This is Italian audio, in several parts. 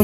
buon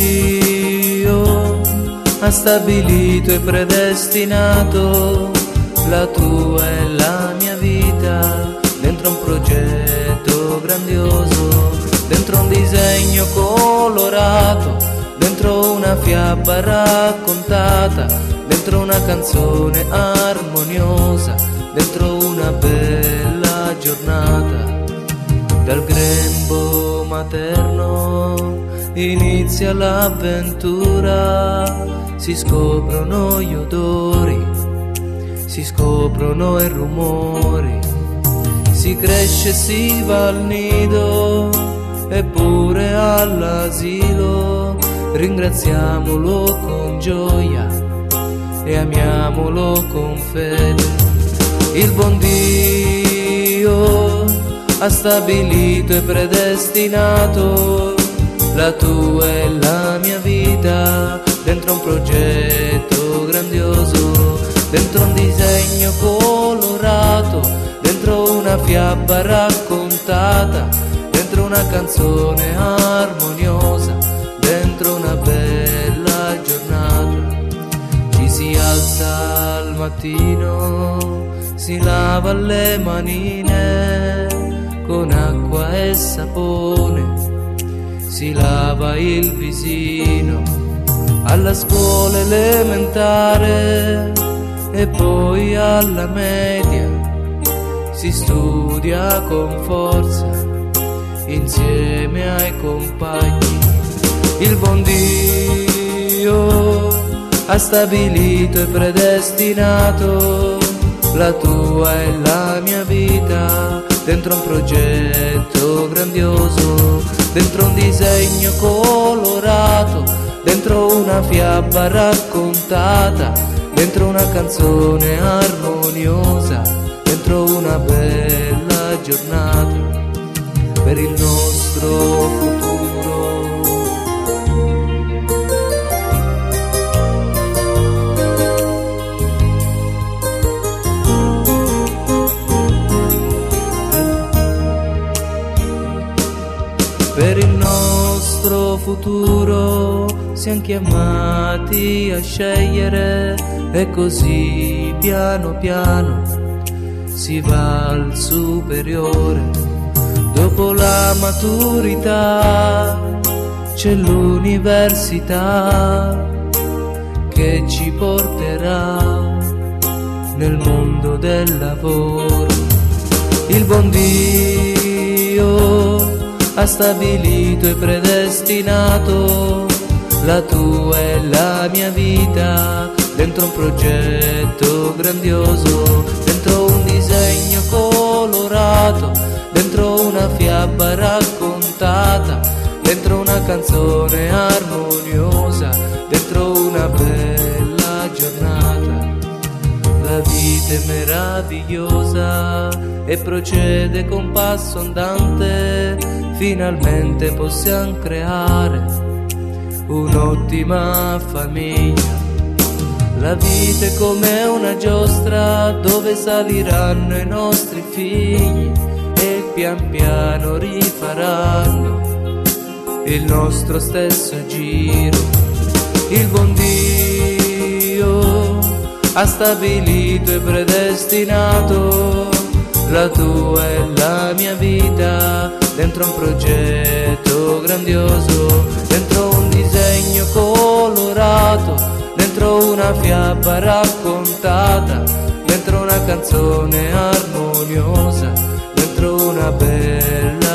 Dio ha stabilito e predestinato la tua e la mia vita dentro un progetto grandioso, dentro un disegno colorato, dentro una fiaba raccontata, dentro una canzone armoniosa, dentro una bella giornata. Dal grembo materno inizia l'avventura, si scoprono gli odori, si scoprono i rumori, si cresce, si va al nido eppure all'asilo. Ringraziamolo con gioia e amiamolo con fede. Il buon Dio ha stabilito e predestinato la tua e la mia vita dentro un progetto grandioso, dentro un disegno colorato, dentro una fiaba raccontata, dentro una canzone armoniosa, dentro una bella giornata. Ci si alza al mattino, si lava le manine con acqua e sapone, si lava il visino alla scuola elementare e poi alla media. Si studia con forza insieme ai compagni. Il buon Dio ha stabilito e predestinato la tua e la mia vita dentro un progetto grandioso, dentro un disegno colorato, dentro una fiaba raccontata, dentro una canzone armoniosa, dentro una bella giornata per il nostro futuro. Per il nostro futuro siamo chiamati a scegliere e così piano piano si va al superiore. Dopo la maturità c'è l'università che ci porterà nel mondo del lavoro. Il buon Dio ha stabilito e predestinato la tua e la mia vita dentro un progetto grandioso, dentro un disegno colorato, dentro una fiaba raccontata, dentro una canzone armoniosa, dentro una bella giornata. La vita è meravigliosa e procede con passo andante, finalmente possiamo creare un'ottima famiglia. La vita è come una giostra dove saliranno i nostri figli e pian piano rifaranno il nostro stesso giro. Il buon Dio ha stabilito e predestinato la tua e la mia vita dentro un progetto grandioso, dentro un disegno colorato, dentro una fiaba raccontata, dentro una canzone armoniosa, dentro una bella